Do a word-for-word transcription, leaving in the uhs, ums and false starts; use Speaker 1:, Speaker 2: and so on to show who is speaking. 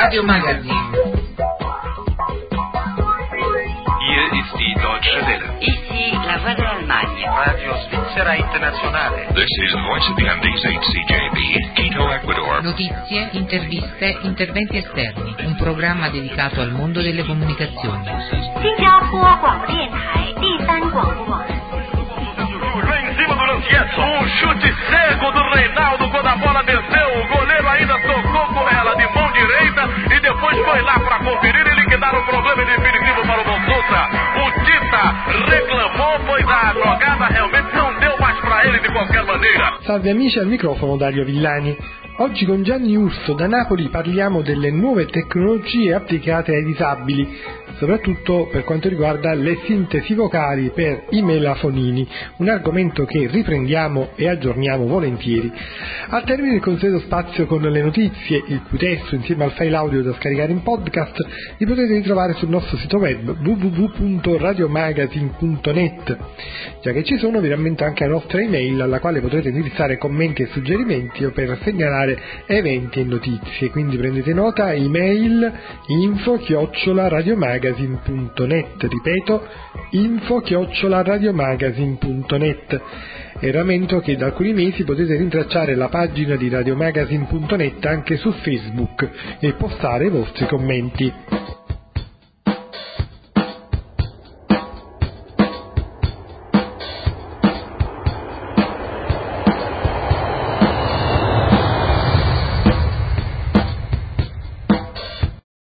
Speaker 1: Radio Magazine.
Speaker 2: Hier ist die Deutsche Welle.
Speaker 3: Ici la voix de l'Allemagne.
Speaker 2: Radio Svizzera Internazionale.
Speaker 4: This is Voice of the Andes H C J B, Quito, Ecuador.
Speaker 1: Notizie, interviste, interventi esterni. Un programma dedicato al mondo delle comunicazioni.
Speaker 5: 新加坡广播电台第三广播网。
Speaker 6: Lá em cima do Lanchietto, um chute cego do Reinaldo quando a bola desceu. O goleiro ainda tocou com ela de mão direita e depois foi lá para conferir e liquidar o problema definitivo para o Bonsutra. O Tita reclamou, pois a jogada realmente não deu mais para ele de qualquer maneira.
Speaker 7: Salve amici, al microfono Dario Villani. Oggi con Gianni Urso da Napoli parliamo delle nuove tecnologie applicate ai disabili, soprattutto per quanto riguarda le sintesi vocali per i melafonini, un argomento che riprendiamo e aggiorniamo volentieri. Al termine del consueto spazio con le notizie, il cui testo insieme al file audio da scaricare in podcast li potete ritrovare sul nostro sito web w w w punto radiomagazine punto net. Già che ci sono, vi rammento anche la nostra email alla quale potrete indirizzare commenti e suggerimenti o per segnalare eventi e notizie, quindi prendete nota: email info chiocciola radiomagazine punto net, ripeto info chiocciola radiomagazine punto net. E rammento che da alcuni mesi potete rintracciare la pagina di radiomagazine punto net anche su Facebook e postare i vostri commenti.